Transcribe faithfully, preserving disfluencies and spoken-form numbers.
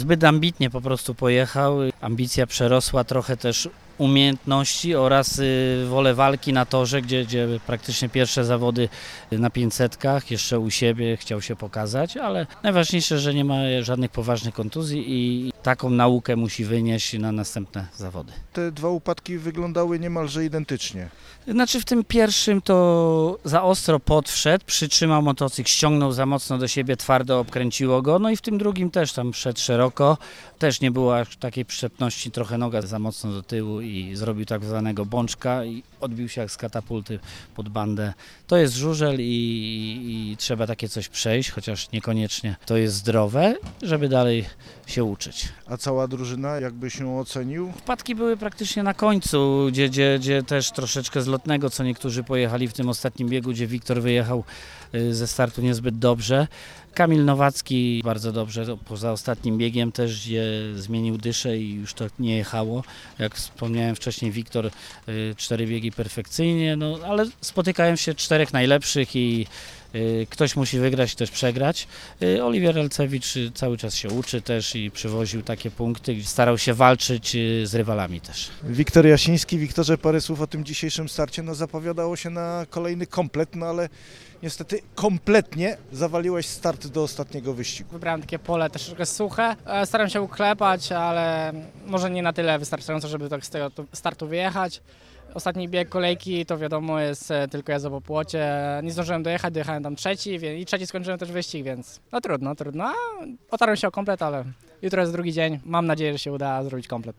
Zbyt ambitnie po prostu pojechał, ambicja przerosła trochę też umiejętności oraz y, wolę walki na torze, gdzie, gdzie praktycznie pierwsze zawody na pięćsetkach, jeszcze u siebie chciał się pokazać, ale najważniejsze, że nie ma żadnych poważnych kontuzji i taką naukę musi wynieść na następne zawody. Te dwa upadki wyglądały niemalże identycznie. Znaczy w tym pierwszym to za ostro podszedł, przytrzymał motocykl, ściągnął za mocno do siebie, twardo obkręciło go, no i w tym drugim też tam szedł szeroko, też nie było aż takiej przyczepności, trochę noga za mocno do tyłu i zrobił tak zwanego bączka i odbił się jak z katapulty pod bandę. To jest żużel i, i, i trzeba takie coś przejść, chociaż niekoniecznie to jest zdrowe, żeby dalej się uczyć. A cała drużyna, jakby się ocenił? Wpadki były praktycznie na końcu, gdzie, gdzie, gdzie też troszeczkę z lotnego, co niektórzy pojechali w tym ostatnim biegu, gdzie Wiktor wyjechał ze startu niezbyt dobrze. Kamil Nowacki bardzo dobrze, poza ostatnim biegiem też, gdzie zmienił dyszę i już to nie jechało. Jak wspomniałem wcześniej, Wiktor cztery biegi perfekcyjnie, no ale spotykają się czterech najlepszych i ktoś musi wygrać, też przegrać. Oliwier Elcewicz cały czas się uczy też i przywoził takie punkty, starał się walczyć z rywalami też. Wiktor Jasiński, Wiktorze, parę słów o tym dzisiejszym starcie. No zapowiadało się na kolejny komplet, no ale niestety kompletnie zawaliłeś start do ostatniego wyścigu. Wybrałem takie pole troszeczkę suche, staram się uklepać, ale może nie na tyle wystarczająco, żeby tak z tego startu wyjechać. Ostatni bieg kolejki to wiadomo jest tylko jazda po płocie, nie zdążyłem dojechać, dojechałem tam trzeci i trzeci skończyłem też wyścig, więc no trudno, trudno. Otarłem się o komplet, ale jutro jest drugi dzień, mam nadzieję, że się uda zrobić komplet.